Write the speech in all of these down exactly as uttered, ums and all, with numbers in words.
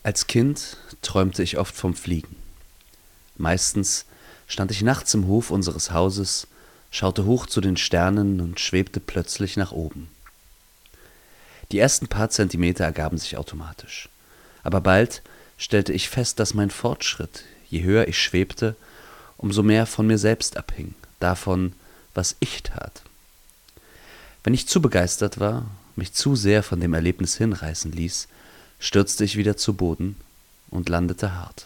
Als Kind träumte ich oft vom Fliegen. Meistens stand ich nachts im Hof unseres Hauses, schaute hoch zu den Sternen und schwebte plötzlich nach oben. Die ersten paar Zentimeter ergaben sich automatisch. Aber bald stellte ich fest, dass mein Fortschritt, je höher ich schwebte, umso mehr von mir selbst abhing, davon, was ich tat. Wenn ich zu begeistert war, mich zu sehr von dem Erlebnis hinreißen ließ, stürzte ich wieder zu Boden und landete hart.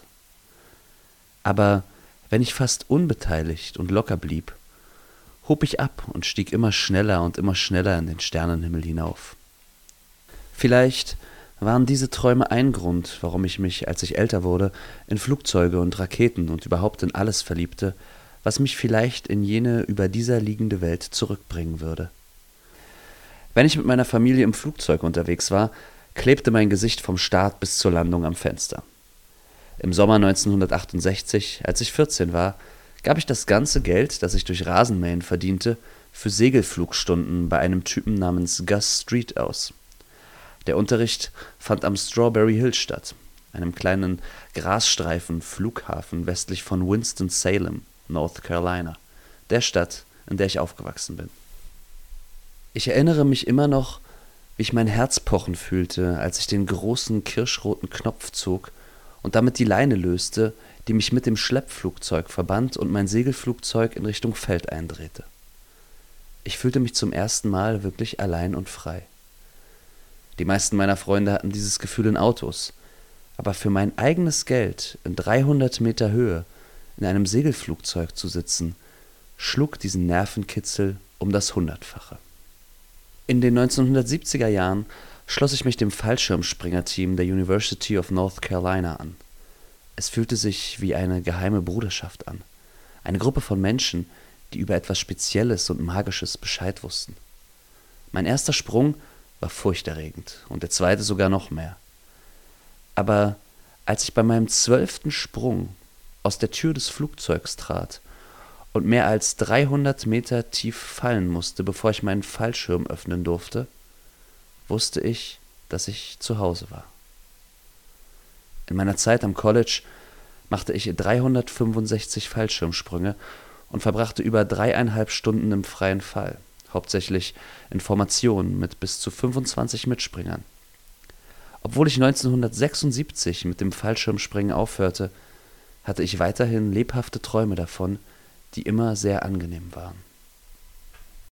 Aber wenn ich fast unbeteiligt und locker blieb, hob ich ab und stieg immer schneller und immer schneller in den Sternenhimmel hinauf. Vielleicht waren diese Träume ein Grund, warum ich mich, als ich älter wurde, in Flugzeuge und Raketen und überhaupt in alles verliebte, was mich vielleicht in jene über dieser liegende Welt zurückbringen würde. Wenn ich mit meiner Familie im Flugzeug unterwegs war, klebte mein Gesicht vom Start bis zur Landung am Fenster. Im Sommer neunzehnhundertachtundsechzig, als ich vierzehn war, gab ich das ganze Geld, das ich durch Rasenmähen verdiente, für Segelflugstunden bei einem Typen namens Gus Street aus. Der Unterricht fand am Strawberry Hill statt, einem kleinen Grasstreifen-Flughafen westlich von Winston-Salem, North Carolina, der Stadt, in der ich aufgewachsen bin. Ich erinnere mich immer noch, wie ich mein Herz pochen fühlte, als ich den großen kirschroten Knopf zog und damit die Leine löste, die mich mit dem Schleppflugzeug verband und mein Segelflugzeug in Richtung Feld eindrehte. Ich fühlte mich zum ersten Mal wirklich allein und frei. Die meisten meiner Freunde hatten dieses Gefühl in Autos, aber für mein eigenes Geld in dreihundert Meter Höhe in einem Segelflugzeug zu sitzen, schlug diesen Nervenkitzel um das Hundertfache. In den neunzehnhundertsiebziger Jahren schloss ich mich dem Fallschirmspringerteam der University of North Carolina an. Es fühlte sich wie eine geheime Bruderschaft an, eine Gruppe von Menschen, die über etwas Spezielles und Magisches Bescheid wussten. Mein erster Sprung war furchterregend und der zweite sogar noch mehr. Aber als ich bei meinem zwölften Sprung aus der Tür des Flugzeugs trat und mehr als dreihundert Meter tief fallen musste, bevor ich meinen Fallschirm öffnen durfte, wusste ich, dass ich zu Hause war. In meiner Zeit am College machte ich dreihundertfünfundsechzig Fallschirmsprünge und verbrachte über dreieinhalb Stunden im freien Fall, hauptsächlich in Formationen mit bis zu fünfundzwanzig Mitspringern. Obwohl ich neunzehnhundertsechsundsiebzig mit dem Fallschirmspringen aufhörte, hatte ich weiterhin lebhafte Träume davon, die immer sehr angenehm waren.